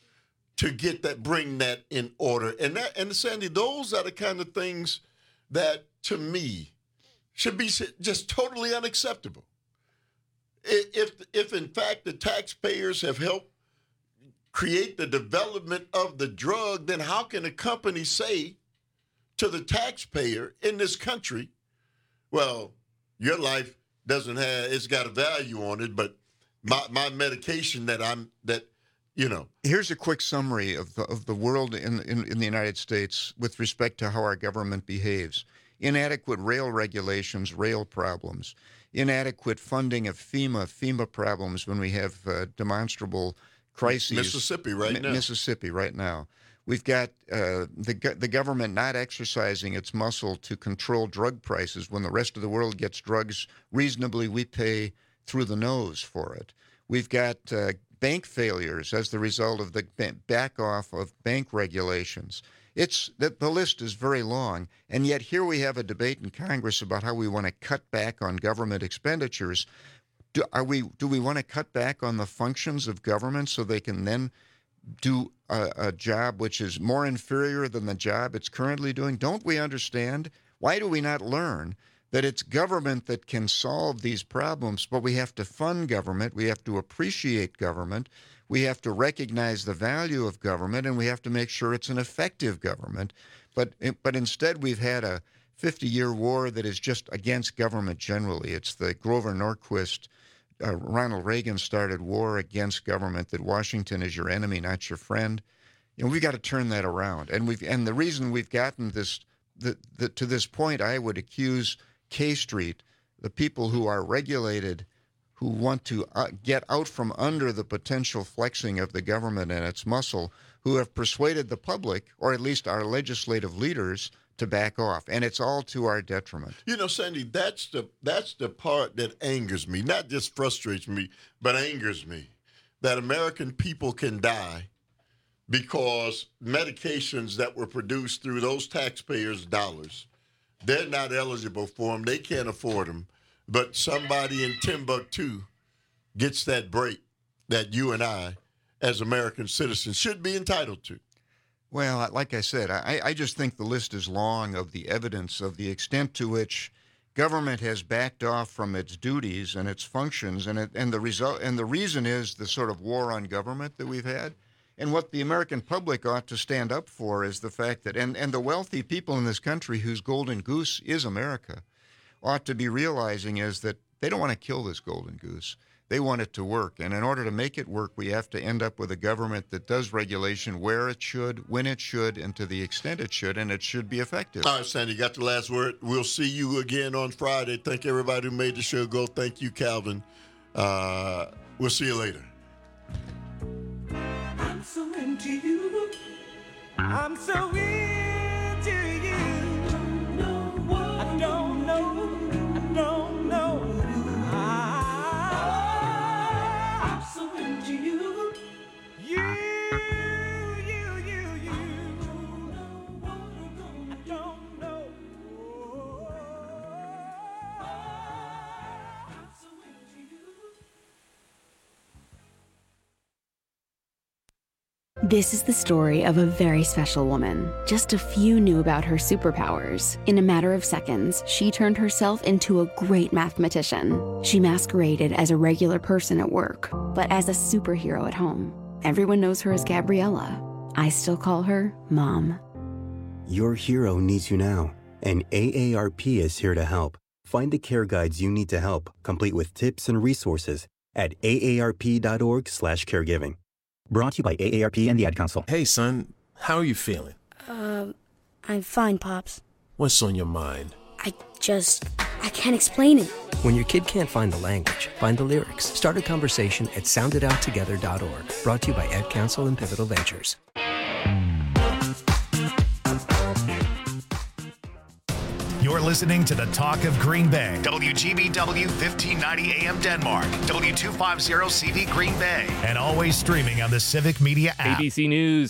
to bring that in order. And Sandy, those are the kind of things that, to me, should be just totally unacceptable. If in fact the taxpayers have helped create the development of the drug, then how can a company say to the taxpayer in this country, well, your life it's got a value on it, but my medication Here's a quick summary of the world in the United States with respect to how our government behaves. Inadequate rail regulations, rail problems. Inadequate funding of FEMA problems when we have demonstrable crises. Mississippi right now. We've got the government not exercising its muscle to control drug prices. When the rest of the world gets drugs reasonably, we pay through the nose for it. We've got bank failures as the result of the back off of bank regulations. The list is very long, and yet here we have a debate in Congress about how we want to cut back on government expenditures. Do we want to cut back on the functions of government so they can then do a job which is more inferior than the job it's currently doing? Don't we understand? Why do we not learn that it's government that can solve these problems, but we have to fund government, we have to appreciate government, we have to recognize the value of government, and we have to make sure it's an effective government. But instead we've had a 50-year war that is just against government generally. It's the Grover Norquist, Ronald Reagan started war against government, that Washington is your enemy, not your friend. We've got to turn that around. And the reason we've gotten to this point, I would accuse K Street, the people who are regulated, who want to get out from under the potential flexing of the government and its muscle, who have persuaded the public, or at least our legislative leaders, to back off. And it's all to our detriment. Sandy, that's the part that angers me, not just frustrates me, but angers me, that American people can die because medications that were produced through those taxpayers' dollars, they're not eligible for them. They can't afford them. But somebody in Timbuktu gets that break that you and I, as American citizens, should be entitled to. Well, like I said, I just think the list is long of the evidence of the extent to which government has backed off from its duties and its functions, and the reason is the sort of war on government that we've had. And what the American public ought to stand up for is the fact that, and the wealthy people in this country whose golden goose is America, ought to be realizing is that they don't want to kill this golden goose. They want it to work. And in order to make it work, we have to end up with a government that does regulation where it should, when it should, and to the extent it should, and it should be effective. All right, Sandy, you got the last word. We'll see you again on Friday. Thank everybody who made the show go. Thank you, Calvin. We'll see you later. I'm so into you. I'm so into you. I don't know. I don't know. I'm so into you. You. I don't know. I'm so into you. This is the story of a very special woman. Just a few knew about her superpowers. In a matter of seconds, she turned herself into a great mathematician. She masqueraded as a regular person at work, but as a superhero at home. Everyone knows her as Gabriella. I still call her Mom. Your hero needs you now, and AARP is here to help. Find the care guides you need to help, complete with tips and resources at aarp.org/caregiving. Brought to you by AARP and the Ad Council. Hey, son, how are you feeling? I'm fine, Pops. What's on your mind? I can't explain it. When your kid can't find the language, find the lyrics. Start a conversation at sounditouttogether.org. Brought to you by Ad Council and Pivotal Ventures. You're listening to the Talk of Green Bay. WGBW 1590 AM Denmark. W250 CD Green Bay. And always streaming on the Civic Media app. ABC News.